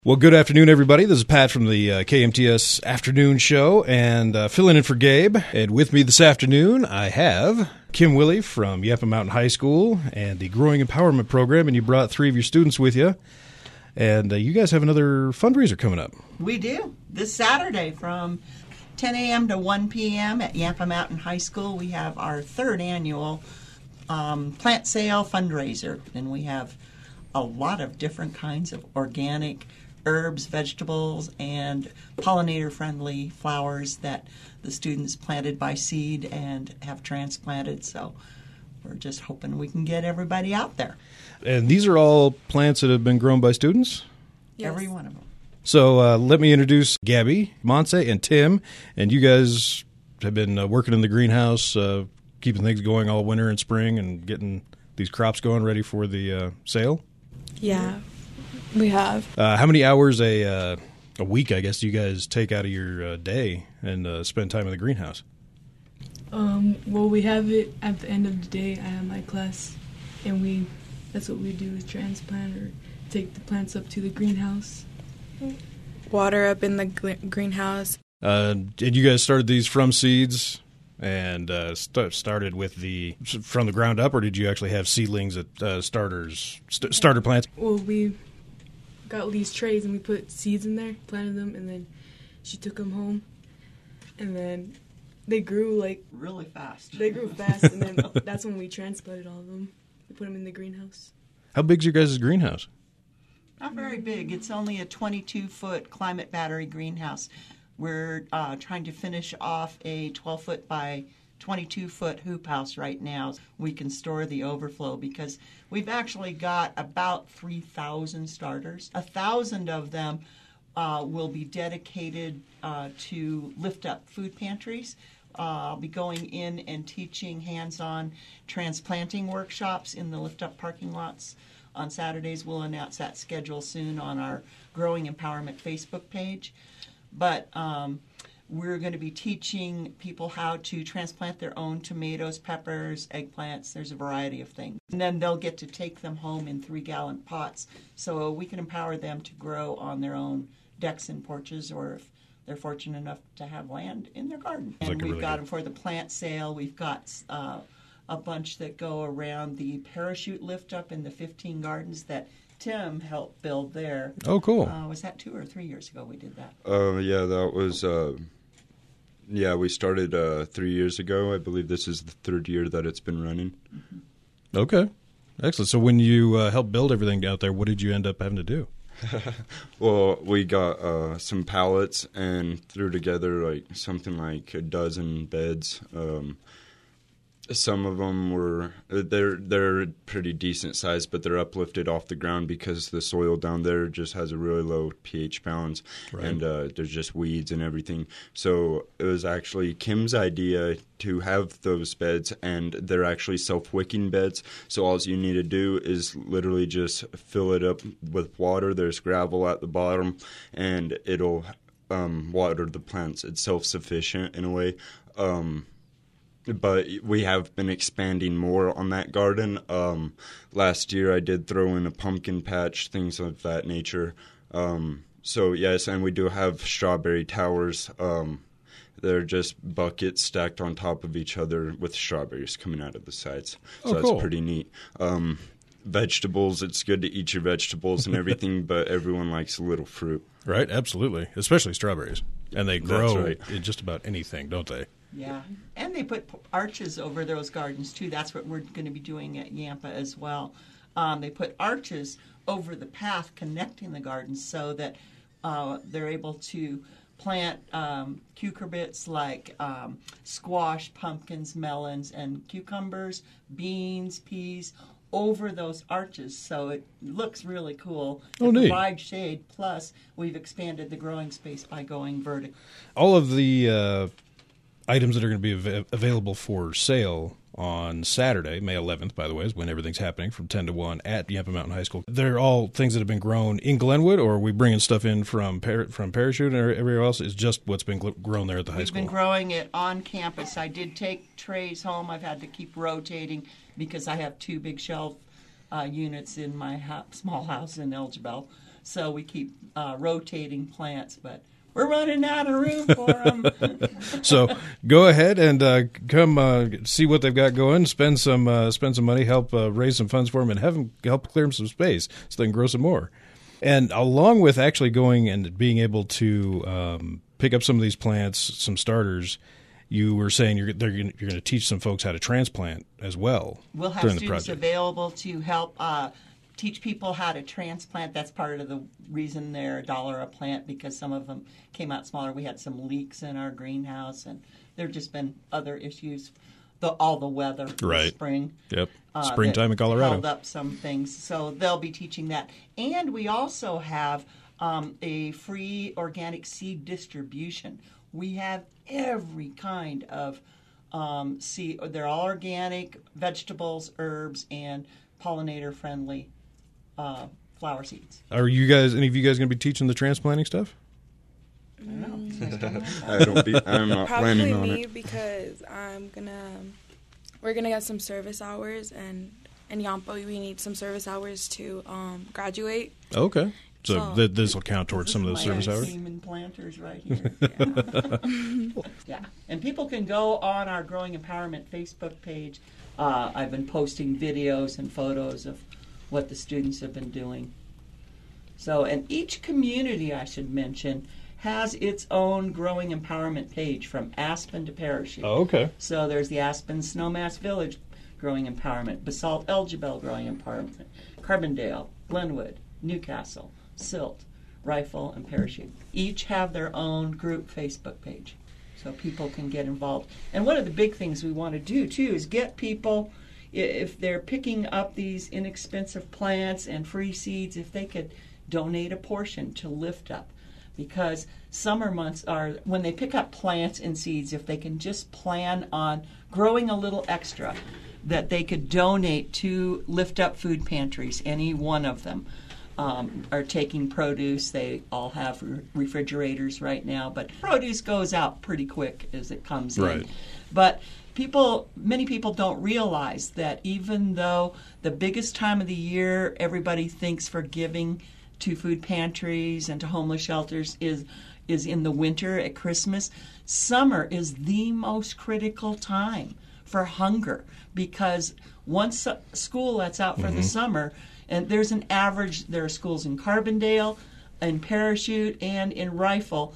Well, good afternoon, everybody. This is Pat from the KMTS Afternoon Show, and filling in for Gabe. And with me this afternoon, I have Kim Willie from Yampa Mountain High School and the Growing Empowerment Program, and you brought 3 of your students with you. And you guys have another fundraiser coming up. We do. This Saturday from 10 a.m. to 1 p.m. at Yampa Mountain High School, we have our 3rd annual plant sale fundraiser. And we have a lot of different kinds of organic herbs, vegetables, and pollinator-friendly flowers that the students planted by seed and have transplanted. So we're just hoping we can get everybody out there. And these are all plants that have been grown by students? Yes. Every one of them. So let me introduce Gabby, Montse, and Tim. And you guys have been working in the greenhouse, keeping things going all winter and spring and getting these crops going ready for the sale? Yeah. We have. How many hours a week, I guess, do you guys take out of your day and spend time in the greenhouse? Well, we have it at the end of the day. I have my class, and that's what we do is transplant or take the plants up to the greenhouse. Water up in the greenhouse. And you guys started these from seeds and started with from the ground up, or did you actually have seedlings at starter plants? Well, we got these trays and we put seeds in there, planted them, and then she took them home, and then they grew really fast. They grew fast, and then that's when we transplanted all of them. We put them in the greenhouse. How big's your guys' greenhouse? Not very big. It's only a 22-foot climate battery greenhouse. We're trying to finish off a 12-foot by 22-foot hoop house right now. We can store the overflow because we've actually got about 3,000 starters. 1,000 of them will be dedicated to Lift Up food pantries. I'll be going in and teaching hands-on transplanting workshops in the Lift Up parking lots on Saturdays. We'll announce that schedule soon on our Growing Empowerment Facebook page. But we're going to be teaching people how to transplant their own tomatoes, peppers, eggplants. There's a variety of things. And then they'll get to take them home in 3-gallon pots so we can empower them to grow on their own decks and porches, or if they're fortunate enough to have land in their garden. And we've got them for the plant sale. We've got a bunch that go around the parachute lift up in the 15 gardens that Tim helped build there. Oh, cool. Was that 2 or 3 years ago we did that? Yeah, that was... we started 3 years ago. I believe this is the 3rd year that it's been running. Mm-hmm. Okay. Excellent. So when you helped build everything out there, what did you end up having to do? Well, we got some pallets and threw together something like a dozen beds. Some of them they're pretty decent size, but they're uplifted off the ground because the soil down there just has a really low pH balance, right. And there's just weeds and everything. So it was actually Kim's idea to have those beds, and they're actually self-wicking beds. So all you need to do is literally just fill it up with water. There's gravel at the bottom, and it'll water the plants. It's self-sufficient in a way. But we have been expanding more on that garden. Last year I did throw in a pumpkin patch, things of that nature. So yes, and we do have strawberry towers. They're just buckets stacked on top of each other with strawberries coming out of the sides. So that's cool. Pretty neat. Vegetables, it's good to eat your vegetables and everything, but everyone likes a little fruit. Right, absolutely, especially strawberries. And they grow right. in just about anything, don't they? Yeah, and they put arches over those gardens, too. That's what we're going to be doing at Yampa as well. They put arches over the path connecting the gardens so that they're able to plant cucurbits like squash, pumpkins, melons, and cucumbers, beans, peas, over those arches, so it looks really cool. It provides shade, plus we've expanded the growing space by going vertical. All of the items that are going to be available for sale on Saturday, May 11th, by the way, is when everything's happening from 10 to 1 at Yampa Mountain High School. They're all things that have been grown in Glenwood, or are we bringing stuff in from Parachute and everywhere else? Is just what's been grown there at the high school? We've been growing it on campus. I did take trays home. I've had to keep rotating because I have 2 big shelf units in my small house in Elgibel. So we keep rotating plants, but we're running out of room for them. So go ahead and come see what they've got going. Spend some money, help raise some funds for them, and help clear them some space so they can grow some more. And along with actually going and being able to pick up some of these plants, some starters, you were saying you're going to teach some folks how to transplant as well. We'll have during the students project. available to help teach people how to transplant. That's part of the reason they're $1 a plant, because some of them came out smaller. We had some leaks in our greenhouse, and there have just been other issues. All the weather, Right. the spring. Yep. Springtime in Colorado. Held up some things. So they'll be teaching that. And we also have a free organic seed distribution. We have every kind of seed. They're all organic, vegetables, herbs, and pollinator-friendly flower seeds. Are any of you guys going to be teaching the transplanting stuff? I'm not Probably planning on me it. because we're gonna get some service hours, and in Yampa we need some service hours to graduate. Okay. So So- this will count towards some of those My service hours? team and planters right here. Yeah. And people can go on our Growing Empowerment Facebook page. I've been posting videos and photos of what the students have been doing. So, and each community, I should mention, has its own Growing Empowerment page from Aspen to Parachute. Oh, okay. So there's the Aspen Snowmass Village Growing Empowerment, Basalt Elgibel Growing Empowerment, Carbondale, Glenwood, Newcastle, Silt, Rifle, and Parachute. Each have their own group Facebook page, so people can get involved. And one of the big things we want to do, too, is get people, if they're picking up these inexpensive plants and free seeds, if they could donate a portion to Lift Up. Because summer months are when they pick up plants and seeds, if they can just plan on growing a little extra, that they could donate to Lift Up food pantries. Any one of them are taking produce. They all have refrigerators right now, but produce goes out pretty quick as it comes Right. in. But many people don't realize that even though the biggest time of the year everybody thinks for giving to food pantries and to homeless shelters is in the winter at Christmas, summer is the most critical time for hunger, because once school lets out for the summer, and there are schools in Carbondale, in Parachute, and in Rifle,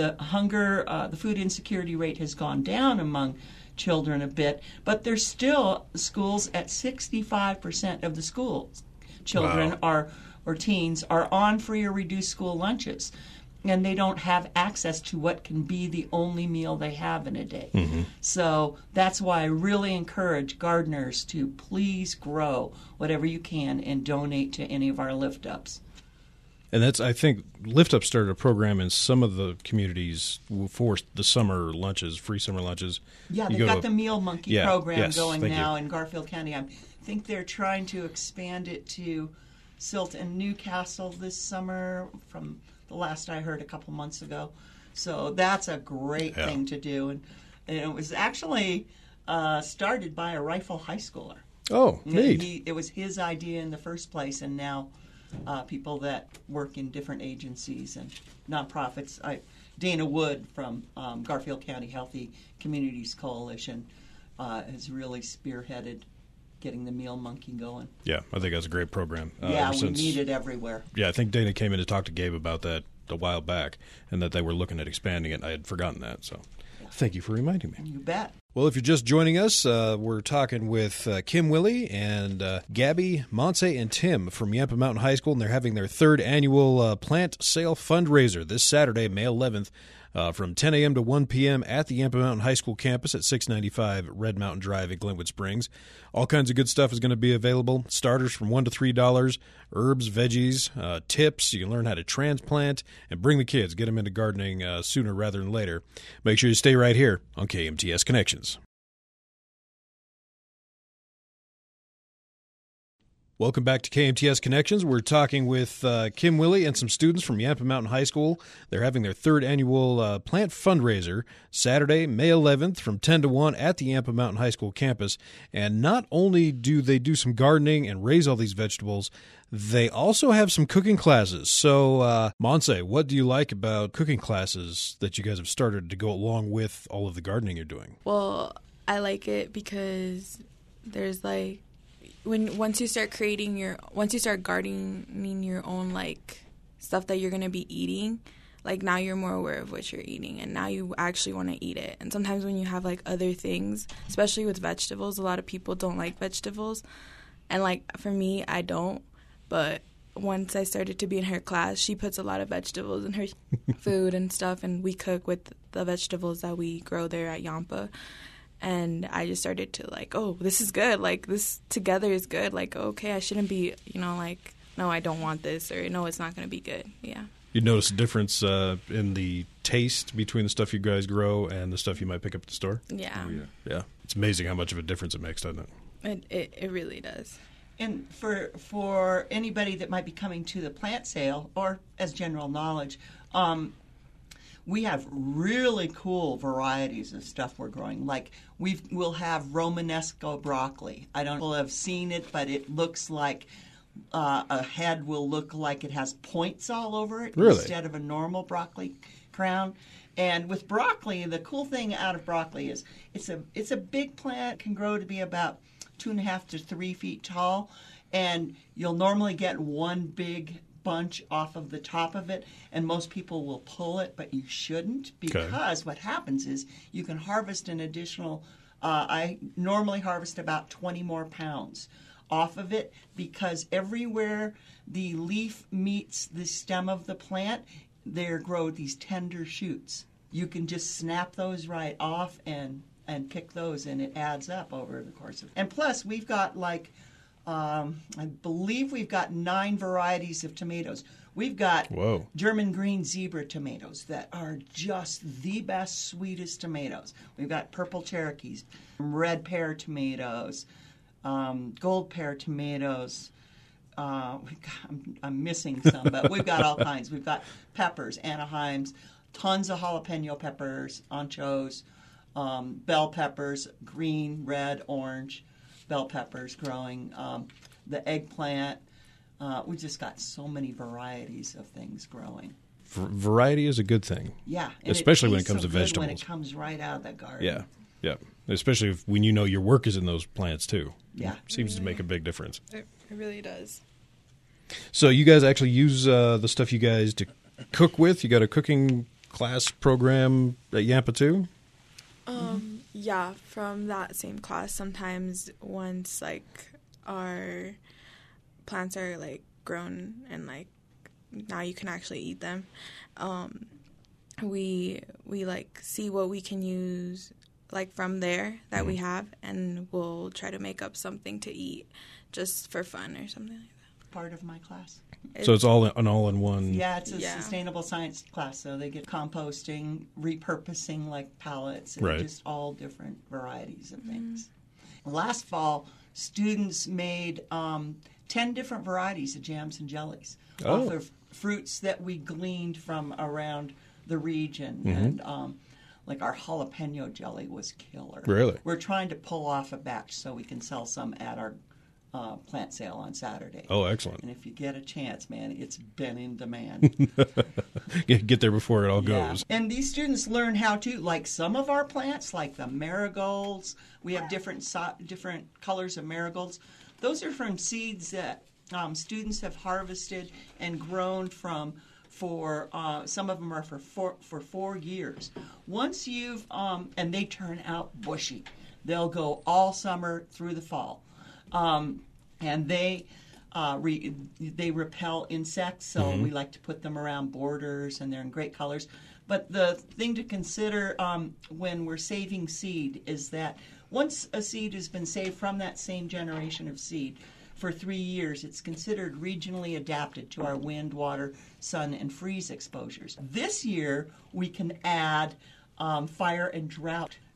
the food insecurity rate has gone down among children a bit, but there's still schools at 65% of the schools. Children or teens are on free or reduced school lunches, and they don't have access to what can be the only meal they have in a day. So that's why I really encourage gardeners to please grow whatever you can and donate to any of our Lift Ups. And I think Lift Up started a program in some of the communities for the summer lunches, free summer lunches. Yeah, You they've go got to- the Meal Monkey Yeah, program yes, going thank now you. in Garfield County. I think they're trying to expand it to Silt and Newcastle this summer, from the last I heard a couple months ago. So that's a great Yeah. thing to do. And it was actually started by a Rifle high schooler. Oh, neat. It was his idea in the first place, and now people that work in different agencies and nonprofits. Dana Wood from Garfield County Healthy Communities Coalition has really spearheaded getting the Meal Monkey going. Yeah, I think that's a great program. Yeah, ever we since- need it everywhere. Yeah, I think Dana came in to talk to Gabe about that a while back, and that they were looking at expanding it. I had forgotten that, so thank you for reminding me. You bet. Well, if you're just joining us, we're talking with Kim Willie and Gabby, Montse, and Tim from Yampa Mountain High School, and they're having their third annual plant sale fundraiser this Saturday, May 11th, from 10 a.m. to 1 p.m. at the Yampa Mountain High School campus at 695 Red Mountain Drive at Glenwood Springs. All kinds of good stuff is going to be available. Starters from $1 to $3, herbs, veggies, tips. You can learn how to transplant and bring the kids. Get them into gardening sooner rather than later. Make sure you stay right here on KMTS Connections. Welcome back to KMTS Connections. We're talking with Kim Willie and some students from Yampa Mountain High School. They're having their third annual plant fundraiser Saturday, May 11th from 10 to 1 at the Yampa Mountain High School campus. And not only do they do some gardening and raise all these vegetables, they also have some cooking classes. So, Monse, what do you like about cooking classes that you guys have started to go along with all of the gardening you're doing? Well, I like it because there's like, once you start gardening your own like stuff that you're gonna be eating, like now you're more aware of what you're eating, and now you actually want to eat it. And sometimes when you have like other things, especially with vegetables, a lot of people don't like vegetables, and like for me, I don't. But once I started to be in her class, she puts a lot of vegetables in her food and stuff, and we cook with the vegetables that we grow there at Yampa. And I just started to like, oh, this is good. Like, this together is good. Like, okay, I shouldn't be, like, no, I don't want this, or no, it's not going to be good. Yeah. You notice a difference in the taste between the stuff you guys grow and the stuff you might pick up at the store? Yeah. Oh, yeah. Yeah. It's amazing how much of a difference it makes, doesn't it? It really does. And for anybody that might be coming to the plant sale, or as general knowledge, we have really cool varieties of stuff we're growing. Like we'll have Romanesco broccoli. I don't know if you'll have seen it, but it looks like a head will look like it has points all over it instead of a normal broccoli crown. And with broccoli, the cool thing out of broccoli is it's a big plant, can grow to be about 2.5 to 3 feet tall, and you'll normally get one big bunch off of the top of it, and most people will pull it, but you shouldn't, because what happens is you can harvest an additional, I normally harvest about 20 more pounds off of it, because everywhere the leaf meets the stem of the plant, there grow these tender shoots. You can just snap those right off and pick those, and it adds up over the course of it. And plus, we've got like, I believe we've got 9 varieties of tomatoes. We've got German green zebra tomatoes that are just the best, sweetest tomatoes. We've got purple Cherokees, red pear tomatoes, gold pear tomatoes. I'm missing some, but we've got all kinds. We've got peppers, Anaheims, tons of jalapeno peppers, anchos, bell peppers, green, red, orange. Bell peppers growing, the eggplant. We just got so many varieties of things growing. Variety is a good thing. Yeah. Especially when it comes to vegetables. When it comes right out of the garden. Yeah, yeah. Especially when you know your work is in those plants, too. Yeah. Seems to make a big difference. It really does. So you guys actually use the stuff you guys to cook with? You got a cooking class program at Yampa, too? Yeah, from that same class, sometimes once like our plants are like grown and like now you can actually eat them, we like see what we can use like from there that we have, and we'll try to make up something to eat just for fun or something like that. Part of my class. So it's all in one. Yeah, it's a sustainable science class, so they get composting, repurposing like pallets, and just all different varieties of things. Last fall, students made 10 different varieties of jams and jellies off of fruits that we gleaned from around the region. And like our jalapeno jelly was killer. Really? We're trying to pull off a batch so we can sell some at our plant sale on Saturday. Oh, excellent. And if you get a chance, man, it's been in demand. Get there before it all goes. And these students learn how to, like some of our plants, like the marigolds, we have different colors of marigolds. Those are from seeds that students have harvested and grown from for, some of them are for 4 years. Once you've, and they turn out bushy. They'll go all summer through the fall. And they repel insects, so we like to put them around borders, and they're in great colors. But the thing to consider when we're saving seed is that once a seed has been saved from that same generation of seed for 3 years, it's considered regionally adapted to our wind, water, sun, and freeze exposures. This year, we can add fire and drought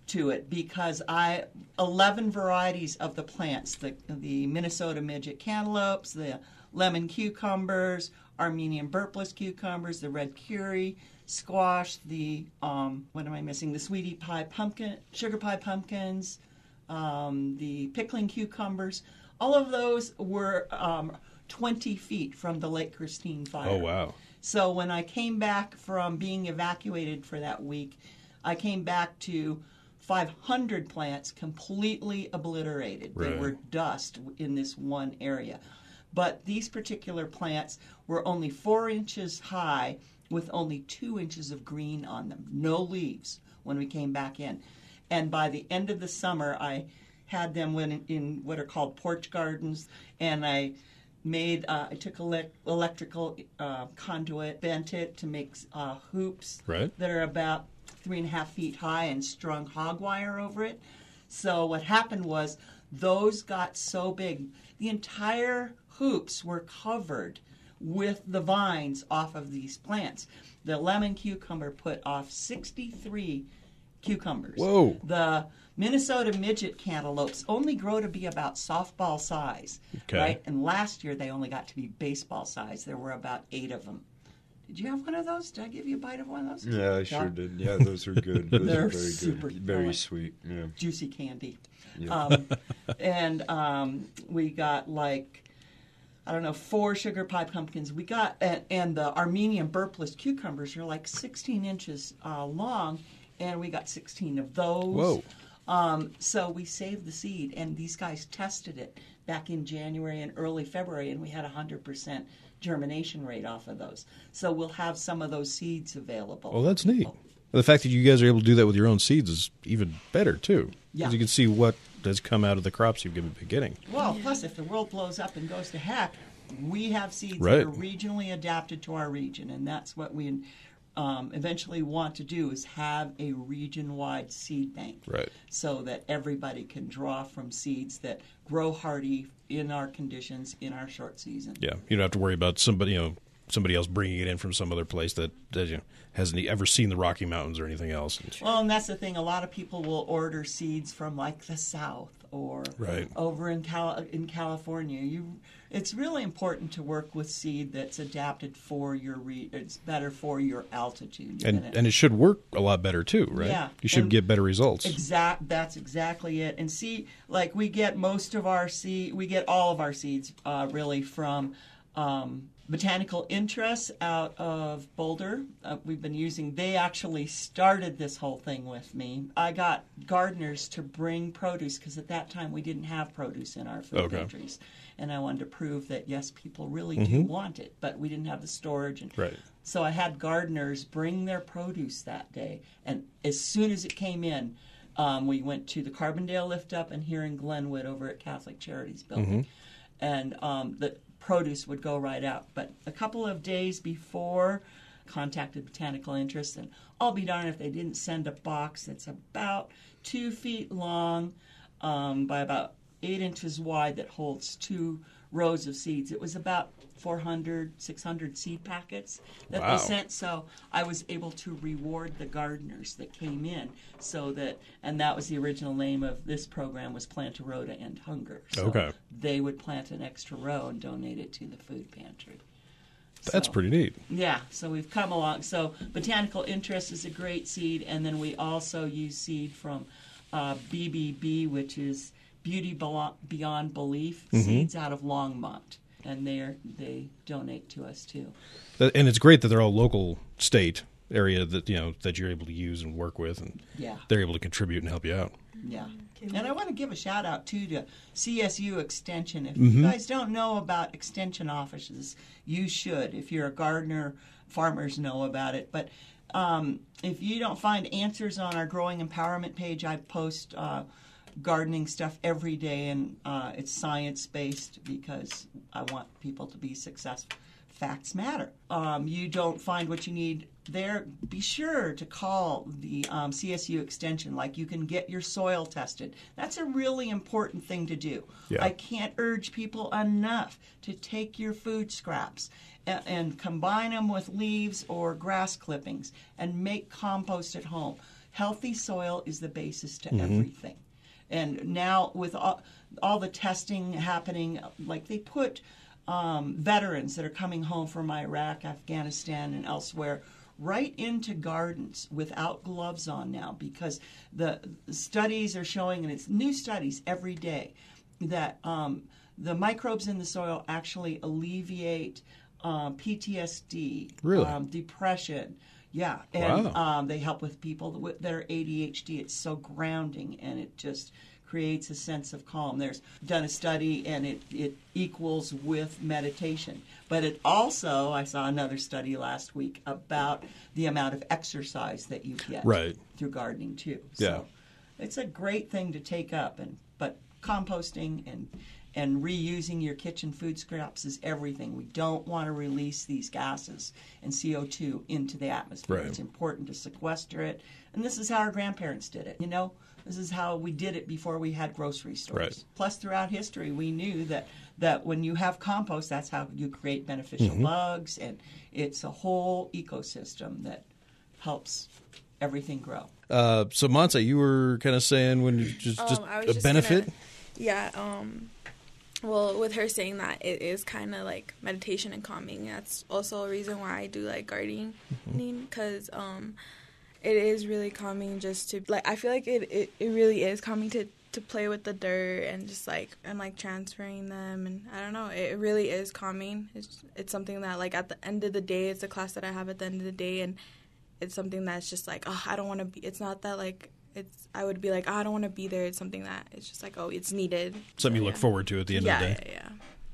to it because 11 varieties of the plants, the Minnesota midget cantaloupes, the lemon cucumbers, Armenian burpless cucumbers, the red curry squash, the what am I missing? The sweetie pie pumpkin, sugar pie pumpkins, the pickling cucumbers. All of those were 20 feet from the Lake Christine fire. Oh, wow. So when I came back from being evacuated for that week, I came back to 500 plants completely obliterated. They Right. were dust in this one area. But these particular plants were only 4 inches high with only 2 inches of green on them. No leaves when we came back in. And by the end of the summer, I had them in what are called porch gardens, and I took electrical conduit, bent it to make hoops Right. that are about 3.5 feet high and strung hog wire over it. So what happened was those got so big, the entire hoops were covered with the vines off of these plants. The lemon cucumber put off 63 cucumbers. Whoa. The Minnesota midget cantaloupes only grow to be about softball size, Okay. right? And last year they only got to be baseball size. There were about 8 of them. Did you have one of those? Did I give you a bite of one of those? Yeah, I sure did. Yeah, those are good. Those They're are very super good. Very filling. sweet. Yeah. Juicy candy. Yeah. We got 4 sugar pie pumpkins. We got, and the Armenian burpless cucumbers are like 16 inches long, and we got 16 of those. Whoa. So we saved the seed, and these guys tested it back in January and early February, and we had 100% germination rate off of those. So we'll have some of those seeds available. Well, that's neat. The fact that you guys are able to do that with your own seeds is even better, too. Yeah. Because you can see what has come out of the crops you've been getting. Well, plus, if the world blows up and goes to heck, we have seeds Right. that are regionally adapted to our region, and that's what we eventually want to do is have a region-wide seed bank, Right. so that everybody can draw from seeds that grow hardy in our conditions in our short season. Yeah. You don't have to worry about somebody else bringing it in from some other place that hasn't ever seen the Rocky Mountains or anything else. Well, and that's the thing. A lot of people will order seeds from like the South or Right. over in California. It's really important to work with seed that's adapted for your it's better for your altitude. And it should work a lot better, too, right? Yeah. You should And get better results. That's exactly it. And see, like we get all of our seeds really from Botanical Interests out of Boulder. We've been using, they actually started this whole thing with me. I got gardeners to bring produce because at that time we didn't have produce in our food pantries. And I wanted to prove that, yes, people really do want it, but we didn't have the storage. Right. So I had gardeners bring their produce that day. And as soon as it came in, we went to the Carbondale Lift Up and here in Glenwood over at Catholic Charities Building. And the produce would go right out. But a couple of days before, contacted Botanical Interests, and I'll be darned if they didn't send a box that's about 2 feet long by about 8 inches wide that holds 2 rows of seeds. It was about 400, 600 seed packets that Wow. they sent. So I was able to reward the gardeners that came in and that was the original name of this program was Plant a Row to End Hunger. So Okay. they would plant an extra row and donate it to the food pantry. That's pretty neat. Yeah, so we've come along. So Botanical Interest is a great seed, and then we also use seed from BBB, which is Beauty Beyond Belief, seeds out of Longmont, and they donate to us too. And it's great that they're all local state area that that you're able to use and work with, and Yeah. they're able to contribute and help you out. Yeah. And I want to give a shout out too to CSU Extension. If you guys don't know about extension offices, you should. If you're a gardener, farmers know about it. But if you don't find answers on our Growing Empowerment page, I post gardening stuff every day, and it's science-based because I want people to be successful. Facts matter. You don't find what you need there, be sure to call the CSU Extension. Like, you can get your soil tested. That's a really important thing to do. Yeah. I can't urge people enough to take your food scraps and combine them with leaves or grass clippings and make compost at home. healthy soil is the basis to everything. And now with all the testing happening, like they put veterans that are coming home from Iraq, Afghanistan, and elsewhere right into gardens without gloves on now, because the studies are showing, and it's new studies every day, that the microbes in the soil actually alleviate PTSD, Really? depression. Yeah, and Wow. they help with people that are ADHD. It's so grounding, and it just creates a sense of calm. There's done a study, and it equals with meditation. But it also, I saw another study last week about the amount of exercise that you get Right. through gardening too. Yeah. So it's a great thing to take up, but composting and reusing your kitchen food scraps is everything. We don't want to release these gases and CO2 into the atmosphere. Right. It's important to sequester it. And this is how our grandparents did it, This is how we did it before we had grocery stores. Right. Plus, throughout history, we knew that when you have compost, that's how you create beneficial bugs, and it's a whole ecosystem that helps everything grow. So Monse, you were kind of saying when you just I was a just benefit. Well, with her saying that, it is kind of like meditation and calming. That's also a reason why I do like gardening, because it is really calming just to, like, I feel like it really is calming to play with the dirt and just like, and like transferring them, and I don't know, it really is calming. It's something that, like, at the end of the day, it's a class that I have at the end of the day, and it's something that's just like, oh, I don't want to be, it's not that like, I would be like, oh, I don't want to be there. It's something that it's just like, oh, it's needed. Something you So, look yeah. forward to at the end of the day. Yeah.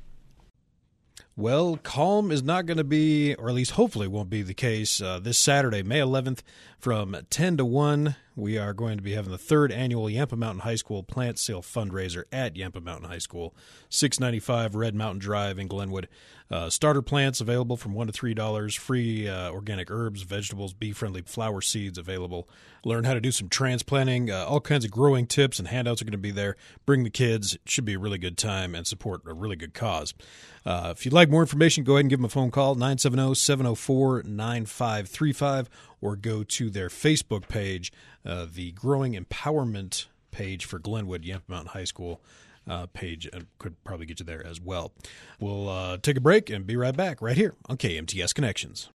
Well, calm is not going to be, or at least hopefully won't be the case, this Saturday, May 11th, from 10 to 1. We are going to be having the third annual Yampa Mountain High School plant sale fundraiser at Yampa Mountain High School, 695 Red Mountain Drive in Glenwood. Starter plants available from $1 to $3, free organic herbs, vegetables, bee-friendly flower seeds available. Learn how to do some transplanting. All kinds of growing tips and handouts are going to be there. Bring the kids. It should be a really good time and support a really good cause. If you'd like more information, go ahead and give them a phone call, 970-704-9535, or go to their Facebook page, the Growing Empowerment page for Glenwood, Yampa Mountain High School page, and could probably get you there as well. We'll take a break and be right back right here on KMTS Connections.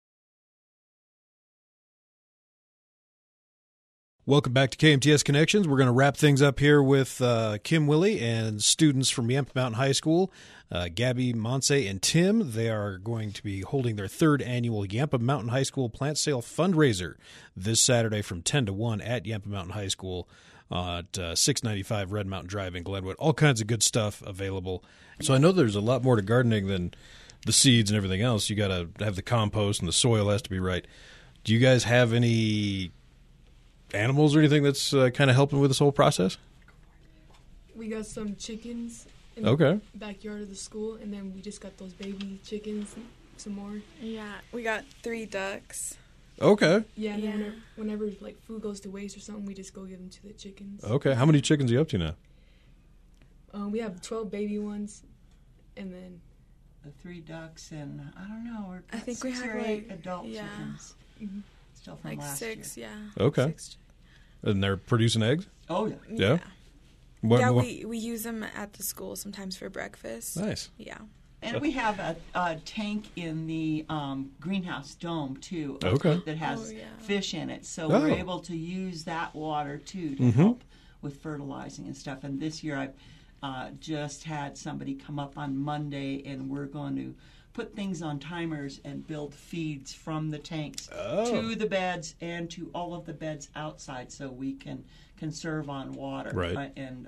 Welcome back to KMTS Connections. We're going to wrap things up here with Kim Willie and students from Yampa Mountain High School, Gabby, Monse, and Tim. They are going to be holding their third annual Yampa Mountain High School plant sale fundraiser this Saturday from 10 to 1 at Yampa Mountain High School at 695 Red Mountain Drive in Glenwood. All kinds of good stuff available. So I know there's a lot more to gardening than the seeds and everything else. You got to have the compost and the soil has to be right. Do you guys have any animals or anything that's kind of helping with this whole process? We got some chickens in Okay. the backyard of the school, and then we just got those baby chickens, some more. Yeah, we got 3 ducks. Okay. Yeah, and Yeah. then whenever like food goes to waste or something, we just go give them to the chickens. Okay. How many chickens are you up to now? We have 12 baby ones, and then The 3 ducks, and I don't know, we're I think 6 we have, or 8 like, adult yeah. chickens. Mhm. Still from Like last 6, year. yeah. Okay. 6. And they're producing eggs? Oh, yeah. Yeah? What, Yeah, what- we use them at the school sometimes for breakfast. Nice. Yeah. And we have a tank in the greenhouse dome, too, Okay. that has Oh, yeah. fish in it. So Oh. we're able to use that water, too, to Mhm. help with fertilizing and stuff. And this year I've just had somebody come up on Monday, and we're going to put things on timers and build feeds from the tanks to the beds and to all of the beds outside, so we can conserve on water. Right. And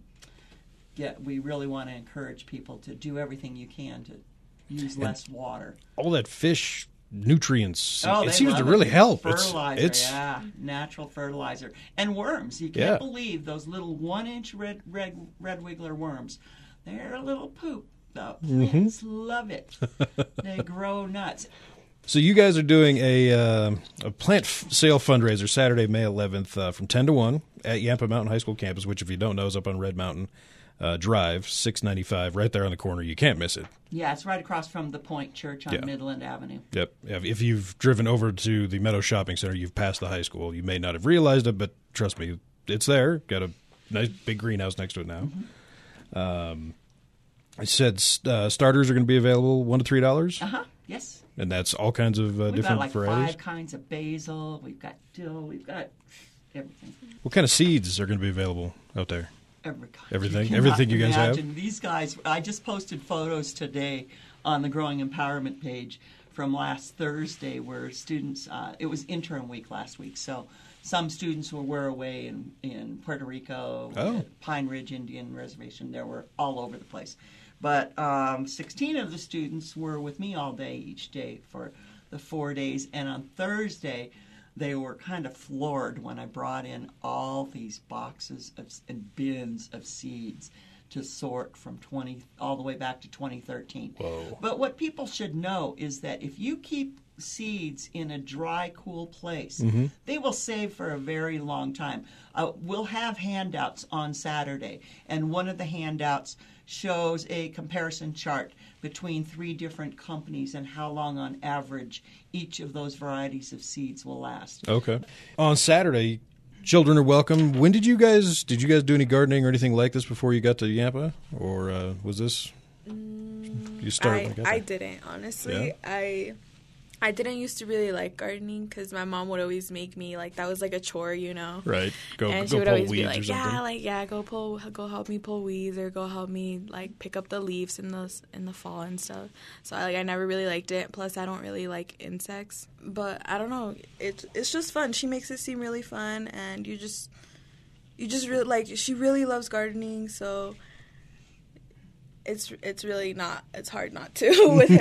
we really want to encourage people to do everything you can to use less water. All that fish nutrients, Oh, it they seems to love really it. help. Fertilizer, It's yeah, natural fertilizer, and worms. You Yeah. can't believe those little 1-inch red wiggler worms. They're a little poop. The Mm-hmm. plants love it. They grow nuts. So you guys are doing a plant sale fundraiser Saturday, May 11th from 10 to 1 at Yampa Mountain High School campus, which if you don't know is up on Red Mountain. Drive, 695, right there on the corner. You can't miss it. Yeah, it's right across from the Point Church on Yeah. Midland Avenue. Yep. If you've driven over to the Meadow Shopping Center, you've passed the high school. You may not have realized it, but trust me, it's there. Got a nice big greenhouse next to it now. I said starters are going to be available $1 to $3. Yes. And that's all kinds of We've different got like varieties. 5 kinds of basil. We've got dill. We've got everything. What kind of seeds are going to be available out there? Every kind. Everything? cannot Everything you guys have? imagine. These guys, I just posted photos today on the Growing Empowerment page from last Thursday where students, it was interim week last week, so some students were away in Puerto Rico, at Pine Ridge Indian Reservation. They were all over the place. But 16 of the students were with me all day each day for the 4 days, and on Thursday, they were kind of floored when I brought in all these boxes and bins of seeds to sort from 20 all the way back to 2013. Whoa. But what people should know is that if you keep seeds in a dry, cool place, they will save for a very long time. We'll have handouts on Saturday, and one of the handouts shows a comparison chart between 3 different companies and how long on average each of those varieties of seeds will last. Okay. On Saturday, children are welcome. When did you guys do any gardening or anything like this before you got to Yampa? Or was this you started when you got there? I didn't, honestly. Yeah? I didn't used to really like gardening because my mom would always make me, like, that was like a chore, you know. Right. And she go would pull always weeds be or like, something. go help me pull weeds, or go help me like pick up the leaves in the fall and stuff. So I never really liked it. Plus I don't really like insects. But I don't know. It's just fun. She makes it seem really fun, and you just really like. She really loves gardening, so. It's really not. It's hard not to with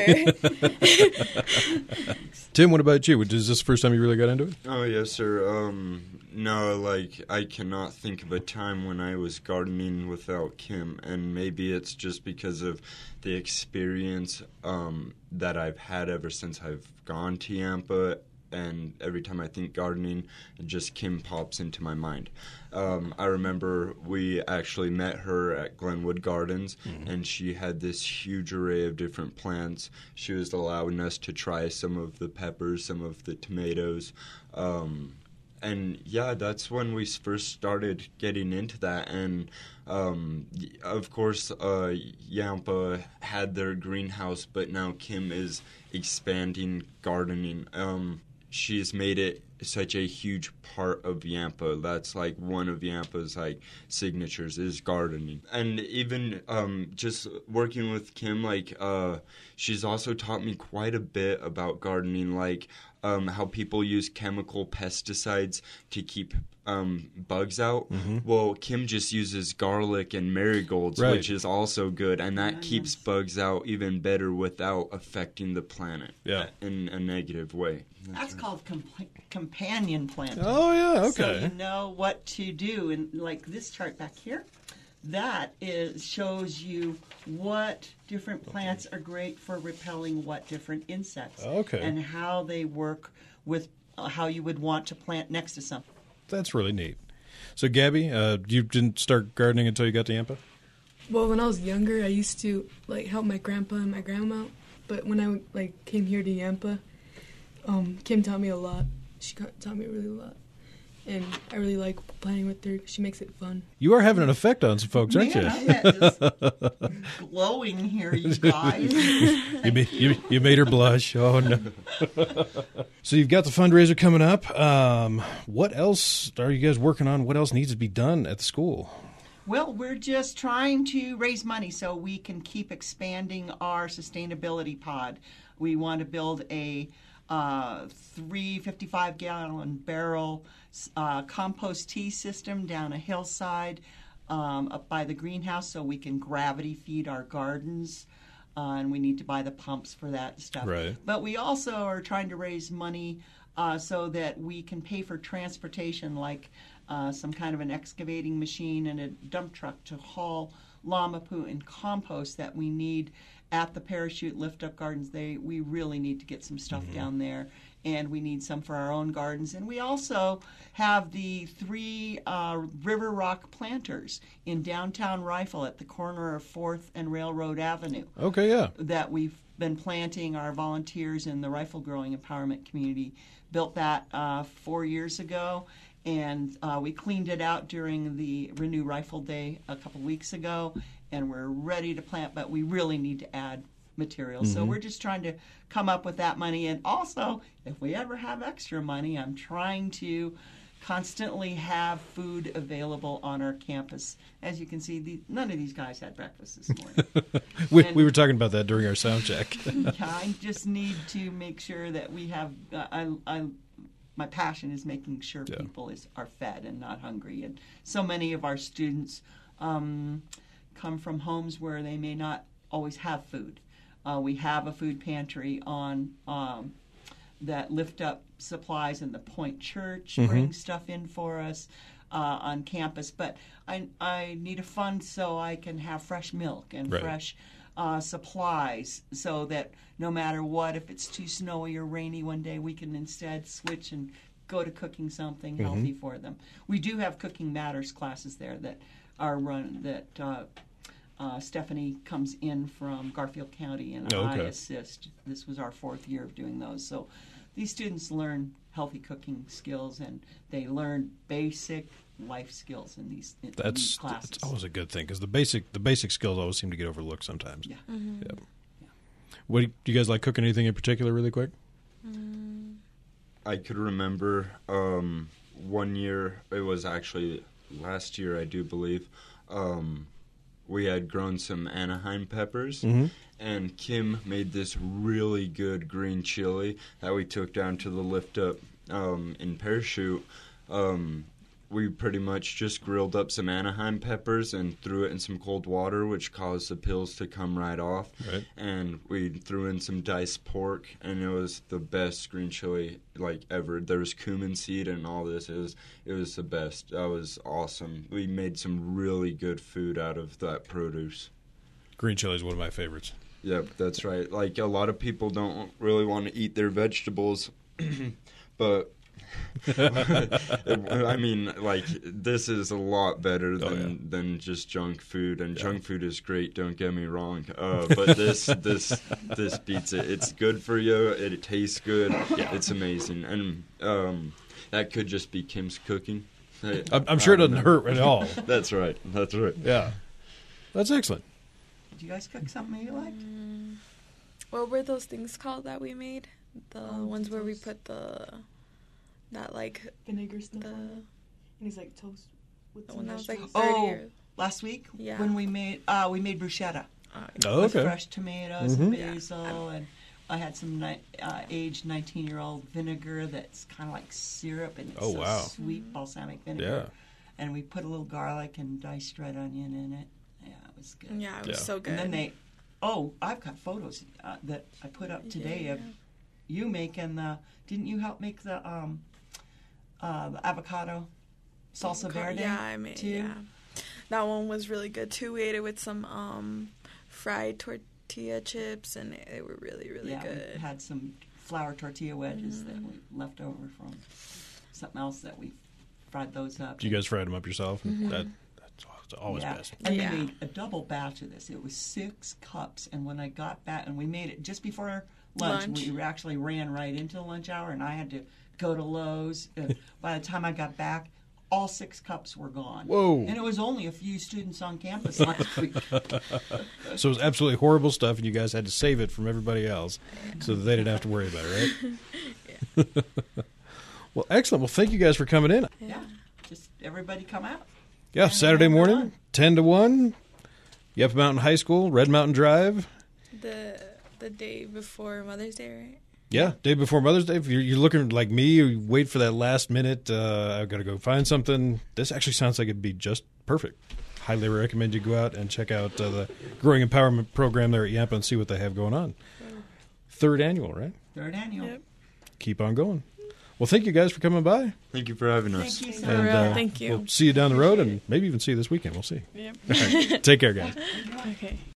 her. Tim, what about you? Is this the first time you really got into it? Oh, yes, sir. No, like, I cannot think of a time when I was gardening without Kim, and maybe it's just because of the experience that I've had ever since I've gone to Yampa, and every time I think gardening, just Kim pops into my mind. I remember we actually met her at Glenwood Gardens, and she had this huge array of different plants. She was allowing us to try some of the peppers, some of the tomatoes. And, yeah, that's when we first started getting into that. And, of course, Yampa had their greenhouse, but now Kim is expanding gardening. She's made it such a huge part of Yampa. That's like one of Yampa's like signatures is gardening. And even just working with Kim, like she's also taught me quite a bit about gardening, like how people use chemical pesticides to keep bugs out. Well, Kim just uses garlic and marigolds, Right. which is also good, and that keeps bugs out even better without affecting the planet in a negative way. That's called companion planting. Oh, yeah, So okay. you know what to do. And like this chart back here, that shows you what different plants are great for repelling what different insects. Okay. And how they work with how you would want to plant next to something. That's really neat. So, Gabby, you didn't start gardening until you got to Yampa? Well, when I was younger, I used to like help my grandpa and my grandma. But when I like came here to Yampa, Kim taught me a lot. She taught me really a lot, and I really like playing with her. She makes it fun. You are having an effect on some folks, aren't Man, I'm just glowing here, you guys. you? You made her blush. Oh, no. So you've got the fundraiser coming up. What else are you guys working on? What else needs to be done at the school? Well, we're just trying to raise money so we can keep expanding our sustainability pod. We want to build a 355-gallon barrel compost tea system down a hillside up by the greenhouse so we can gravity feed our gardens. And we need to buy the pumps for that stuff. Right. But we also are trying to raise money so that we can pay for transportation, like some kind of an excavating machine and a dump truck to haul llama poo and compost that we need at the Parachute Lift Up Gardens. We really need to get some stuff down there and we need some for our own gardens. And we also have the 3 River Rock planters in downtown Rifle at the corner of 4th and Railroad Avenue Okay, yeah. that we've been planting. Our volunteers in the rifle growing empowerment community built that 4 years ago, and we cleaned it out during the Renew Rifle Day a couple weeks ago, and we're ready to plant, but we really need to add material. So we're just trying to come up with that money. And also, if we ever have extra money, I'm trying to constantly have food available on our campus. As you can see, none of these guys had breakfast this morning. We were talking about that during our sound check. Yeah, I just need to make sure that we have. My passion is making sure people are fed and not hungry. And so many of our students come from homes where they may not always have food. We have a food pantry on that lift up supplies, and the Point Church brings stuff in for us on campus. But I need a fund so I can have fresh milk and fresh supplies, so that no matter what, if it's too snowy or rainy one day, we can instead switch and go to cooking something healthy for them. We do have Cooking Matters classes there that are run, that Stephanie comes in from Garfield County, and I assist. This was our 4th year of doing those. So these students learn healthy cooking skills, and they learn basic life skills in these classes. That's always a good thing, because the basic skills always seem to get overlooked sometimes. Yeah. Yep. What do you guys like cooking? Anything in particular, really quick? I could remember one year, it was actually last year, I do believe, we had grown some Anaheim peppers, and Kim made this really good green chili that we took down to the lift up in Parachute. We pretty much just grilled up some Anaheim peppers and threw it in some cold water, which caused the pills to come right off. Right. And we threw in some diced pork, and it was the best green chili like ever. There was cumin seed and all this. It was the best. That was awesome. We made some really good food out of that produce. Green chili is one of my favorites. Yep, that's right. Like, a lot of people don't really want to eat their vegetables, but I mean, like, this is a lot better than just junk food, and junk food is great. Don't get me wrong, but this beats it. It's good for you. It tastes good. It's amazing, and that could just be Kim's cooking. I'm sure it doesn't hurt at all. That's right. That's right. Yeah, that's excellent. Do you guys cook something you like? What were those things called that we made? The ones where we put that like vinegar stuff on it. And he's like toast with the one that was like 30 or last week when we made bruschetta. With fresh tomatoes and basil, and I had some aged 19-year-old vinegar that's kind of like syrup, and it's sweet balsamic vinegar. Yeah. And we put a little garlic and diced red onion in it. Yeah, it was good. Yeah, it was so good. And then I've got photos that I put up today of you making didn't you help make the avocado salsa verde? Yeah, I made. Too? Yeah, that one was really good too. We ate it with some fried tortilla chips, and they were really, really good. We had some flour tortilla wedges that we left over from something else that we fried those up. Did you guys fry them up yourself? That's always best. And we made a double batch of this. It was 6 cups, and when I got back, and we made it just before lunch. We actually ran right into the lunch hour, and I had to go to Lowe's. By the time I got back, all 6 cups were gone. Whoa. And it was only a few students on campus last week. So it was absolutely horrible stuff, and you guys had to save it from everybody else so that they didn't have to worry about it, right? Yeah. Well, excellent. Well, thank you guys for coming in. Yeah. Just everybody come out. Yeah, Saturday morning, 10 to 1, Yucca Mountain High School, Red Mountain Drive. The day before Mother's Day, right? Yeah, day before Mother's Day. If you're looking like me, you wait for that last minute, I've got to go find something. This actually sounds like it'd be just perfect. Highly recommend you go out and check out the Growing Empowerment Program there at Yampa and see what they have going on. 3rd annual, right? 3rd annual. Yep. Keep on going. Well, thank you guys for coming by. Thank you for having us. Thank you, sir. And, thank you. We'll see you down the road, and maybe even see you this weekend. We'll see. Yep. All right. Take care, guys. Okay.